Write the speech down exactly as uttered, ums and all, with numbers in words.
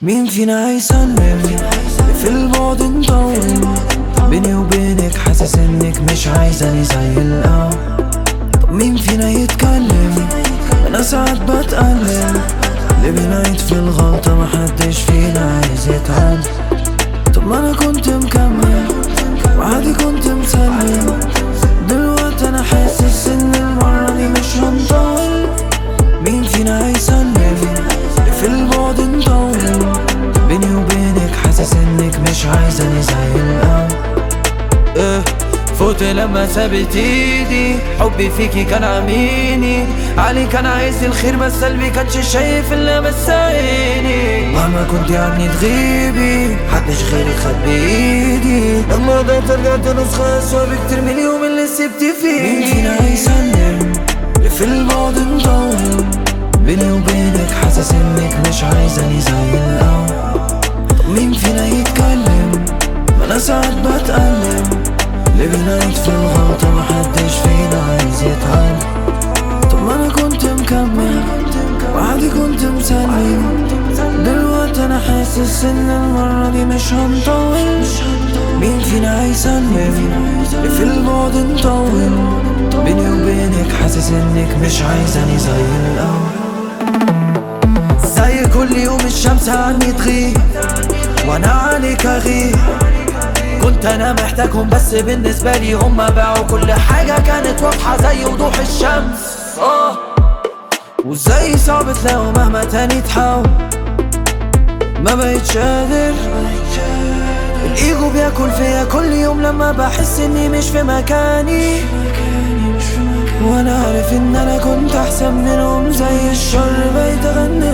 مين فينا هيسلم في البعد نطول؟ بيني وبينك حاسس انك مش عايزاني زي الاول. طب مين فينا يتكلم؟ انا ساعات بتألم، اللي بنعيد في الغلطة محدش فينا عايز يتعلم. طب ما انا كنت مكمل وعادي كنت مسلم، دلوقتي انا حاسس ان المرة دي مش هنطول. مين فينا هيسلم في البعد نطول؟ بيني وبينك حاسس انك مش عايزاني زي الاول. اه فوت لما سابت ايدي، حبي فيكي كان عميني، علي كان عايز الخير بس قلبي كانش شايف الا بس عيني. مهما كنت عني تغيبي محدش غيرك خد بايدي، لما قدرت رجعت نسخة اسوأ بكتير من اليوم اللي سبت فيه. مين فينا هيسلم في البعد نطول؟ بيني وبينك حاسس انك مش عايزاني زي الاول. طب مين فينا يتكلم؟ ما انا ساعات بتألم، اللي بنعيد في الغلطة محدش فينا عايز يتعلم. طب ما انا كنت مكمل وعادي كنت مسلم، دلوقتي انا حاسس ان المرة دي مش هنطول. مين فينا هيسلم في البعد نطول؟ بيني وبينك حاسس انك مش عايزاني زي الاول. زي كل يوم الشمس عني تغيب وانا عليك اغيب، كنت انا محتاجهم بس بالنسبة لي هما باعوا كل حاجة كانت واضحة زي وضوح الشمس. اه وزي صعب تلاقوا مهما تاني تحاول، ما بقيتش قادر. الايجو بياكل فيا كل يوم لما بحس اني مش في مكاني، وانا عارف ان انا كنت احسن منهم، زي الشر بقيت اغني